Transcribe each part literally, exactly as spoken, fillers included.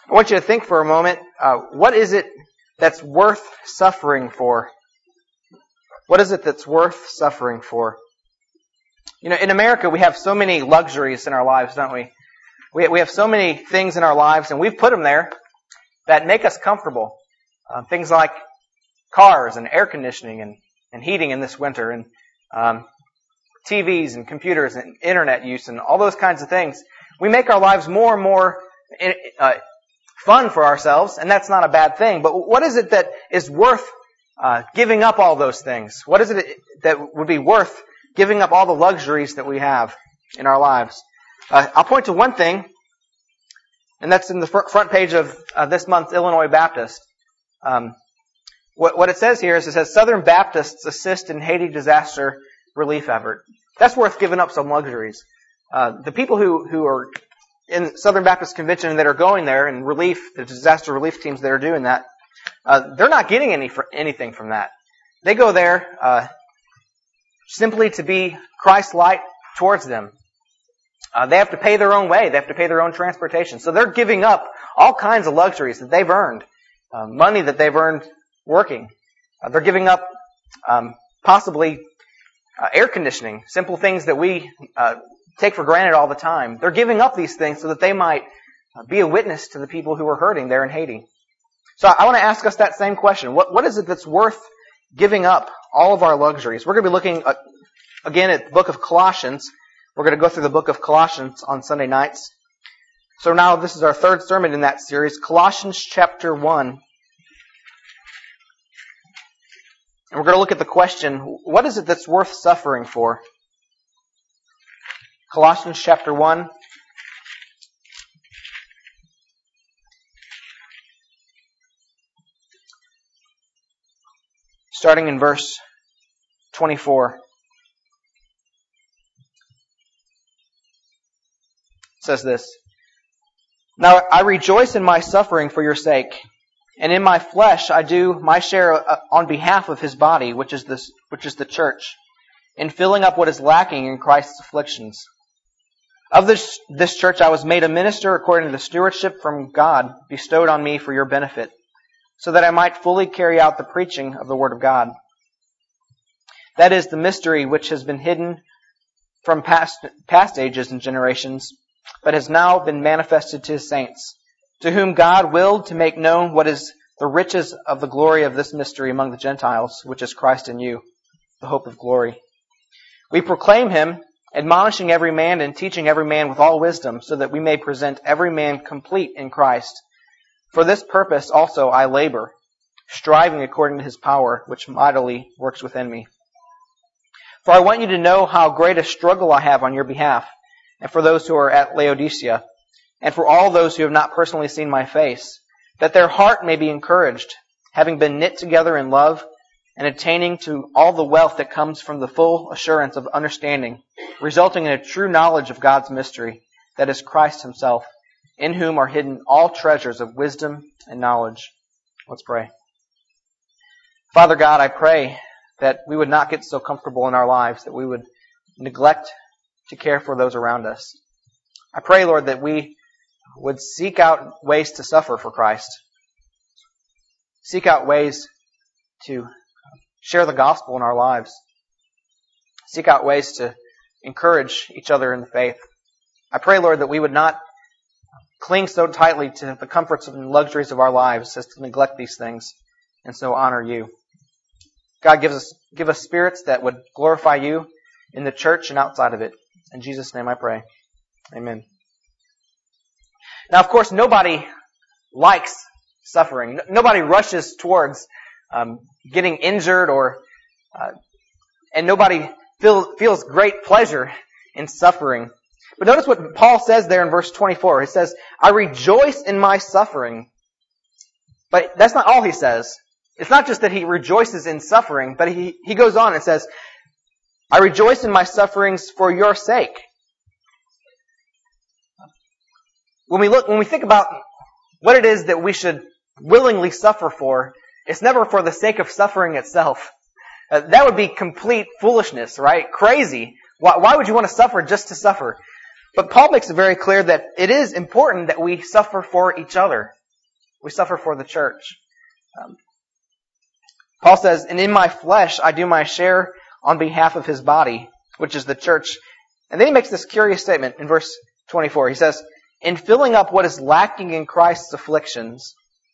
I want you to think for a moment, uh, what is it that's worth suffering for? What is it that's worth suffering for? You know, in America, we have so many luxuries in our lives, don't we? We, we have so many things in our lives, and we've put them there that make us comfortable. Uh, things like cars and air conditioning and, and heating in this winter, and um, T Vs and computers and internet use and all those kinds of things. We make our lives more and more uh, fun for ourselves, and that's not a bad thing. But what is it that is worth uh, giving up all those things? What is it that would be worth giving up all the luxuries that we have in our lives? Uh, I'll point to one thing, and that's in the fr- front page of uh, this month's Illinois Baptist. Um, what, what it says here is it says, Southern Baptists assist in Haiti disaster relief effort. That's worth giving up some luxuries. Uh, the people who, who are in Southern Baptist Convention that are going there and relief, the disaster relief teams that are doing that, uh, they're not getting any for, anything from that. They go there uh, simply to be Christ-like towards them. Uh, they have to pay their own way. They have to pay their own transportation. So they're giving up all kinds of luxuries that they've earned, uh, money that they've earned working. Uh, they're giving up um, possibly uh, air conditioning, simple things that we uh, take for granted all the time. They're giving up these things so that they might uh, be a witness to the people who are hurting there in Haiti. So I want to ask us that same question. What, what is it that's worth giving up all of our luxuries? We're going to be looking at, again at the book of Colossians. We're going to go through the book of Colossians on Sunday nights. So now this is our third sermon in that series, Colossians chapter one. And we're going to look at the question, what is it that's worth suffering for? Colossians chapter one. Starting in verse twenty-four. It says this, Now I rejoice in my suffering for your sake, and in my flesh I do my share on behalf of his body, which is this, which is the church, in filling up what is lacking in Christ's afflictions. Of this, this church I was made a minister according to the stewardship from God bestowed on me for your benefit, so that I might fully carry out the preaching of the Word of God. That is the mystery which has been hidden from past, past ages and generations, but has now been manifested to his saints, to whom God willed to make known what is the riches of the glory of this mystery among the Gentiles, which is Christ in you, the hope of glory. We proclaim him, admonishing every man and teaching every man with all wisdom, so that we may present every man complete in Christ. For this purpose also I labor, striving according to his power, which mightily works within me. For I want you to know how great a struggle I have on your behalf, and for those who are at Laodicea, and for all those who have not personally seen my face, that their heart may be encouraged, having been knit together in love, and attaining to all the wealth that comes from the full assurance of understanding, resulting in a true knowledge of God's mystery, that is Christ himself, in whom are hidden all treasures of wisdom and knowledge. Let's pray. Father God, I pray that we would not get so comfortable in our lives, that we would neglect to care for those around us. I pray, Lord, that we would seek out ways to suffer for Christ. Seek out ways to share the gospel in our lives. Seek out ways to encourage each other in the faith. I pray, Lord, that we would not cling so tightly to the comforts and luxuries of our lives as to neglect these things and so honor you. God, give us, give us spirits that would glorify you in the church and outside of it. In Jesus' name I pray. Amen. Now, of course, nobody likes suffering. Nobody rushes towards um, getting injured, or uh, and nobody feel, feels great pleasure in suffering. But notice what Paul says there in verse twenty-four. He says, I rejoice in my suffering. But that's not all he says. It's not just that he rejoices in suffering, but he, he goes on and says, I rejoice in my sufferings for your sake. When we look, when we think about what it is that we should willingly suffer for, it's never for the sake of suffering itself. Uh, that would be complete foolishness, right? Crazy. Why, why would you want to suffer just to suffer? But Paul makes it very clear that it is important that we suffer for each other. We suffer for the church. Um, Paul says, and in my flesh I do my share on behalf of his body, which is the church. And then he makes this curious statement in verse twenty-four. He says, in filling up what is lacking in Christ's afflictions.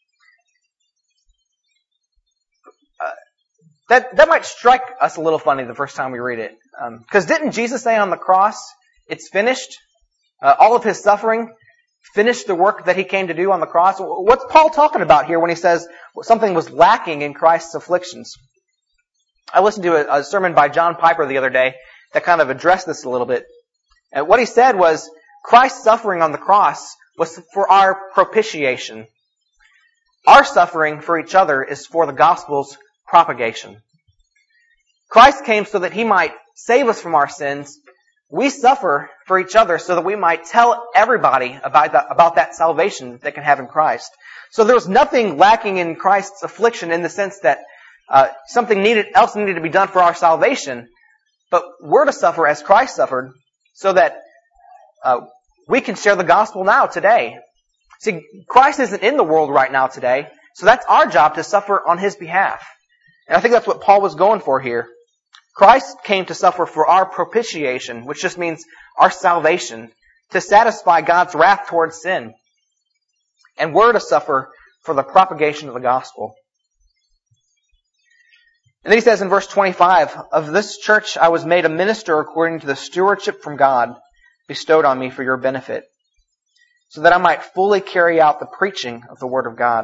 Uh, that, that might strike us a little funny the first time we read it. Because um, didn't Jesus say on the cross, it's finished? Uh, all of his suffering finished the work that he came to do on the cross. What's Paul talking about here when he says something was lacking in Christ's afflictions? I listened to a, a sermon by John Piper the other day that kind of addressed this a little bit. And what he said was, Christ's suffering on the cross was for our propitiation. Our suffering for each other is for the gospel's propagation. Christ came so that he might save us from our sins. We suffer for each other so that we might tell everybody about that, about that salvation that they can have in Christ. So there was nothing lacking in Christ's affliction in the sense that uh, something needed else needed to be done for our salvation. But we're to suffer as Christ suffered so that uh, we can share the gospel now, today. See, Christ isn't in the world right now today, so that's our job to suffer on his behalf. And I think that's what Paul was going for here. Christ came to suffer for our propitiation, which just means our salvation, to satisfy God's wrath towards sin. And we're to suffer for the propagation of the gospel. And then he says in verse twenty-five, of this church I was made a minister according to the stewardship from God bestowed on me for your benefit, so that I might fully carry out the preaching of the Word of God.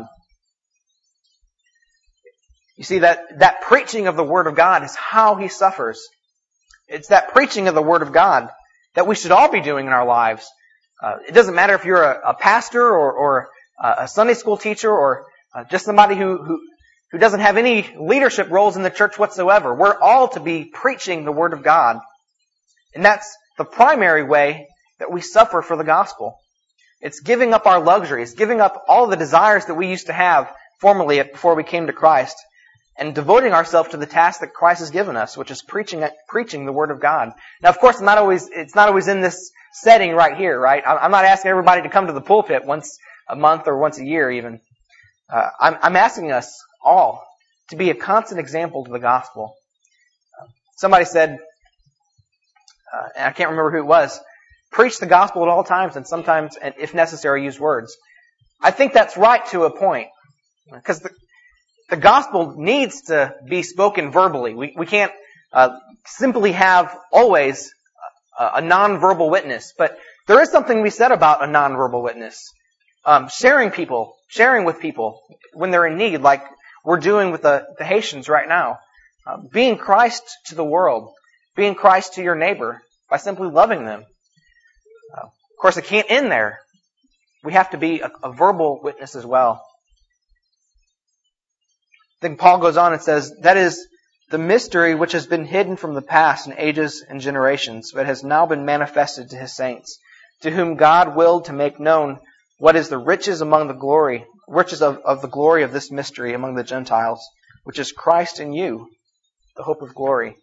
You see, that, that preaching of the Word of God is how he suffers. It's that preaching of the Word of God that we should all be doing in our lives. Uh, it doesn't matter if you're a, a pastor or, or a Sunday school teacher or uh, just somebody who, who, who doesn't have any leadership roles in the church whatsoever. We're all to be preaching the Word of God. And that's the primary way that we suffer for the gospel. It's giving up our luxuries, giving up all the desires that we used to have formerly before we came to Christ, and devoting ourselves to the task that Christ has given us, which is preaching preaching the Word of God. Now, of course, not always, it's not always in this setting right here, right? I'm not asking everybody to come to the pulpit once a month or once a year even. Uh, I'm, I'm asking us all to be a constant example to the gospel. Uh, somebody said, uh, and I can't remember who it was, preach the gospel at all times and sometimes, and if necessary, use words. I think that's right to a point. Because the The gospel needs to be spoken verbally. We, we can't uh, simply have always a, a non-verbal witness. But there is something we said about a non-verbal witness. Um, sharing people, sharing with people when they're in need, like we're doing with the, the Haitians right now. Uh, being Christ to the world. Being Christ to your neighbor by simply loving them. Uh, of course, it can't end there. We have to be a, a verbal witness as well. Then Paul goes on and says, that is the mystery which has been hidden from the past in ages and generations, but has now been manifested to his saints, to whom God willed to make known what is the riches among the glory, riches of, of the glory of this mystery among the Gentiles, which is Christ in you, the hope of glory.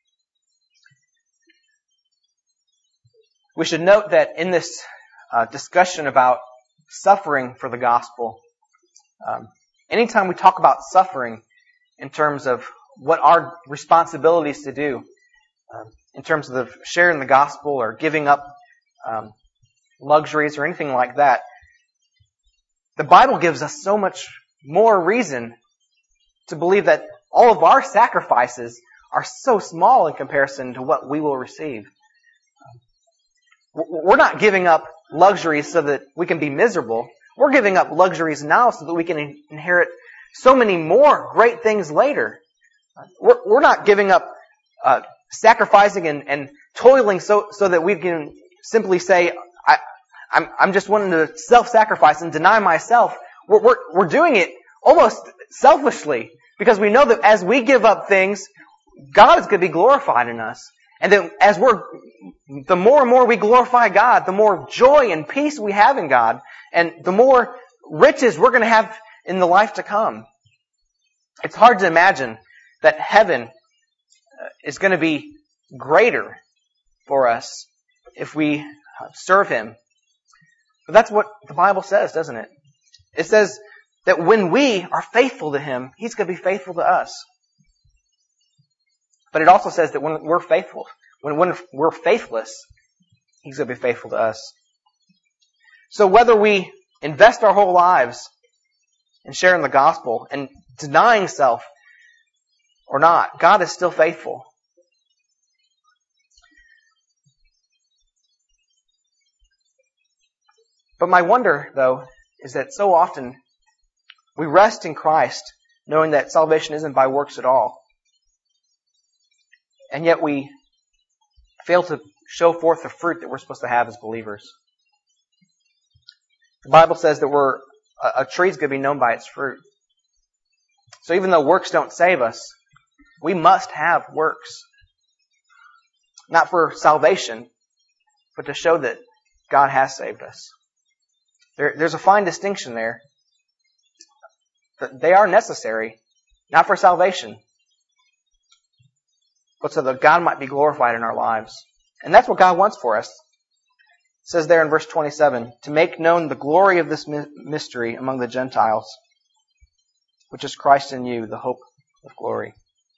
We should note that in this uh, discussion about suffering for the gospel, um, anytime we talk about suffering in terms of what our responsibilities to do, um, in terms of sharing the gospel or giving up um, luxuries or anything like that, the Bible gives us so much more reason to believe that all of our sacrifices are so small in comparison to what we will receive. We're not giving up luxuries so that we can be miserable. We're giving up luxuries now so that we can inherit so many more great things later. We're, we're not giving up uh, sacrificing and, and toiling so, so that we can simply say, I, I'm, I'm just wanting to self-sacrifice and deny myself. We're, we're, we're doing it almost selfishly because we know that as we give up things, God is going to be glorified in us. And then as we're, the more and more we glorify God, the more joy and peace we have in God, and the more riches we're going to have in the life to come. It's hard to imagine that heaven is going to be greater for us if we uh, serve Him. But that's what the Bible says, doesn't it? It says that when we are faithful to Him, He's going to be faithful to us. But it also says that when we're faithful, when, when we're faithless, He's going to be faithful to us. So whether we invest our whole lives in sharing the gospel and denying self or not, God is still faithful. But my wonder, though, is that so often we rest in Christ knowing that salvation isn't by works at all. And yet we fail to show forth the fruit that we're supposed to have as believers. The Bible says that we're a, a tree's going to be known by its fruit. So even though works don't save us, we must have works. Not for salvation, but to show that God has saved us. There, there's a fine distinction there. They are necessary, not for salvation, but so that God might be glorified in our lives. And that's what God wants for us. It says there in verse twenty-seven, to make known the glory of this mystery among the Gentiles, which is Christ in you, the hope of glory.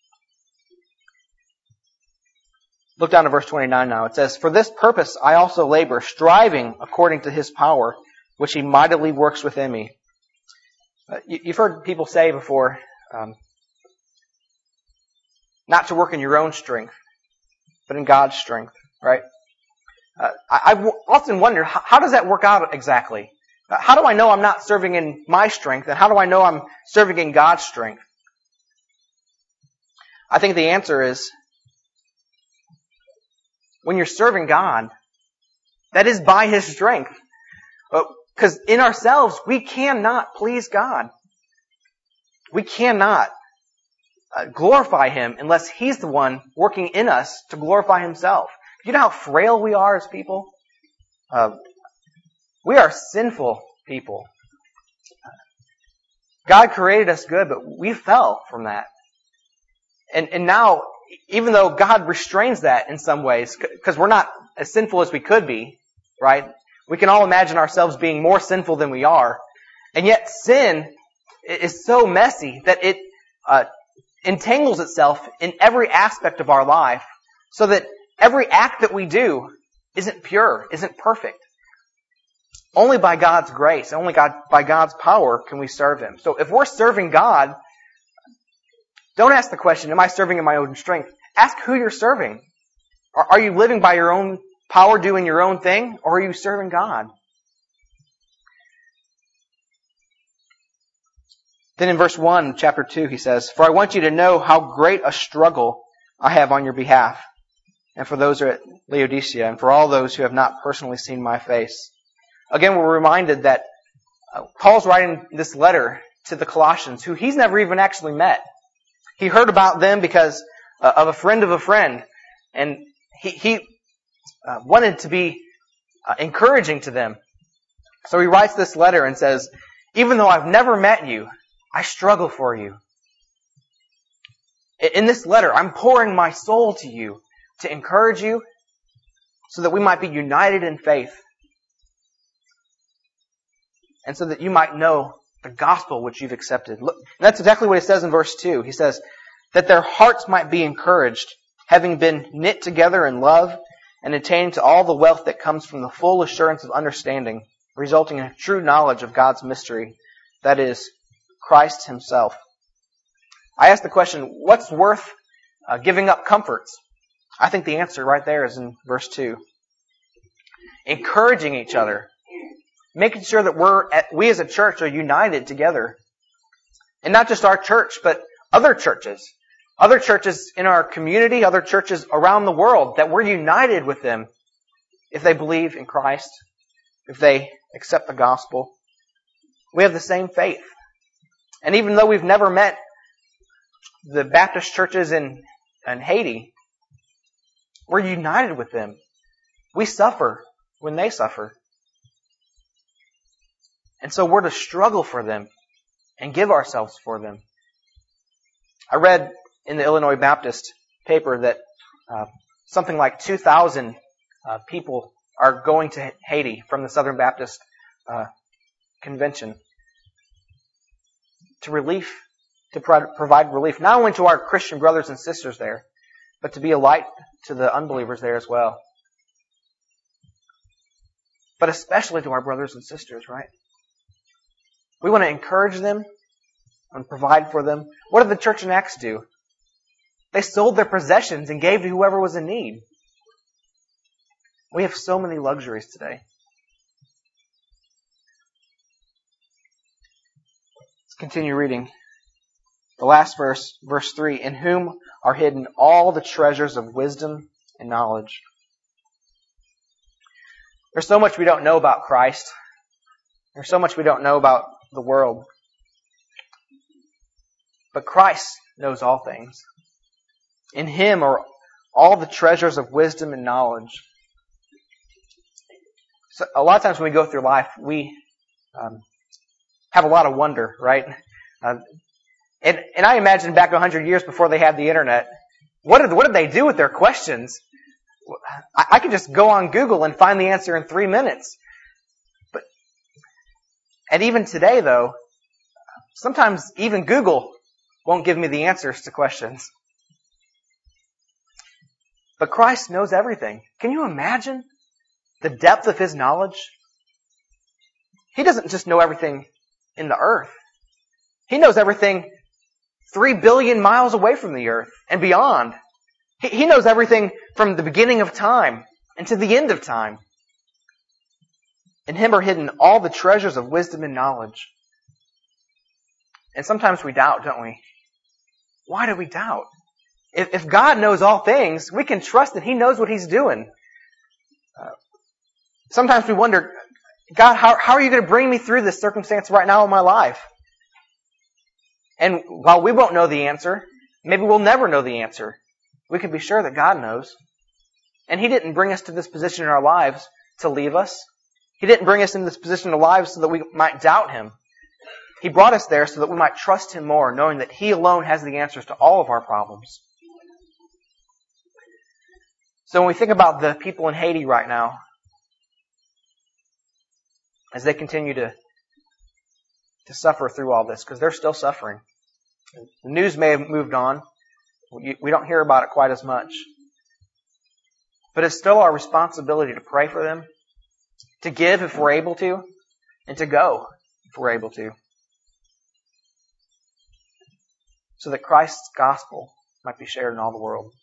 Look down to verse twenty-nine now. It says, for this purpose I also labor, striving according to His power, which He mightily works within me. Uh, you, you've heard people say before, um, not to work in your own strength, but in God's strength, right? Uh, I, I w- often wonder, how, how does that work out exactly? Uh, how do I know I'm not serving in my strength, and how do I know I'm serving in God's strength? I think the answer is, when you're serving God, that is by His strength. Because uh, in ourselves, we cannot please God. We cannot uh, glorify Him unless He's the one working in us to glorify Himself. You know how frail we are as people? Uh, we are sinful people. God created us good, but we fell from that. And, and now, even though God restrains that in some ways, because we're not as sinful as we could be, right? We can all imagine ourselves being more sinful than we are. And yet sin is so messy that it uh, entangles itself in every aspect of our life so that every act that we do isn't pure, isn't perfect. Only by God's grace, only God, by God's power can we serve Him. So if we're serving God, don't ask the question, am I serving in my own strength? Ask who you're serving. Are, are you living by your own power, doing your own thing, or are you serving God? Then in verse one, chapter two, he says, for I want you to know how great a struggle I have on your behalf, and for those who are at Laodicea, and for all those who have not personally seen my face. Again, we're reminded that uh, Paul's writing this letter to the Colossians, who he's never even actually met. He heard about them because uh, of a friend of a friend, and he, he uh, wanted to be uh, encouraging to them. So he writes this letter and says, even though I've never met you, I struggle for you. In this letter, I'm pouring my soul to you to encourage you so that we might be united in faith and so that you might know the gospel which you've accepted. Look, that's exactly what he says in verse two. He says, that their hearts might be encouraged, having been knit together in love and attaining to all the wealth that comes from the full assurance of understanding, resulting in a true knowledge of God's mystery, that is, Christ Himself. I asked the question, what's worth uh, giving up comforts? I think the answer right there is in verse two. Encouraging each other. Making sure that we're at, we as a church are united together. And not just our church, but other churches. Other churches in our community, other churches around the world, that we're united with them if they believe in Christ, if they accept the gospel. We have the same faith. And even though we've never met the Baptist churches in, in Haiti, we're united with them. We suffer when they suffer. And so we're to struggle for them and give ourselves for them. I read in the Illinois Baptist paper that uh, something like two thousand uh, people are going to Haiti from the Southern Baptist uh, Convention to relief, to pro- provide relief, not only to our Christian brothers and sisters there, but to be a light to the unbelievers there as well. But especially to our brothers and sisters, right? We want to encourage them and provide for them. What did the church in Acts do? They sold their possessions and gave to whoever was in need. We have so many luxuries today. Let's continue reading. The last verse, verse three, in whom are hidden all the treasures of wisdom and knowledge. There's so much we don't know about Christ. There's so much we don't know about the world. But Christ knows all things. In Him are all the treasures of wisdom and knowledge. So a lot of times when we go through life, we um, have a lot of wonder, right? Uh, and, and I imagine back a hundred years before they had the internet, what did what did they do with their questions? I, I could just go on Google and find the answer in three minutes. But and even today, though, sometimes even Google won't give me the answers to questions. But Christ knows everything. Can you imagine the depth of His knowledge? He doesn't just know everything in the earth. He knows everything three billion miles away from the earth and beyond. He, he knows everything from the beginning of time and to the end of time. In Him are hidden all the treasures of wisdom and knowledge. And sometimes we doubt, don't we? Why do we doubt? If, if God knows all things, we can trust that He knows what He's doing. Uh, sometimes we wonder, God, how, how are you going to bring me through this circumstance right now in my life? And while we won't know the answer, maybe we'll never know the answer, we can be sure that God knows. And He didn't bring us to this position in our lives to leave us. He didn't bring us in this position in our lives so that we might doubt Him. He brought us there so that we might trust Him more, knowing that He alone has the answers to all of our problems. So when we think about the people in Haiti right now, as they continue to, to suffer through all this, because they're still suffering. The news may have moved on. We don't hear about it quite as much. But it's still our responsibility to pray for them, to give if we're able to, and to go if we're able to. So that Christ's gospel might be shared in all the world.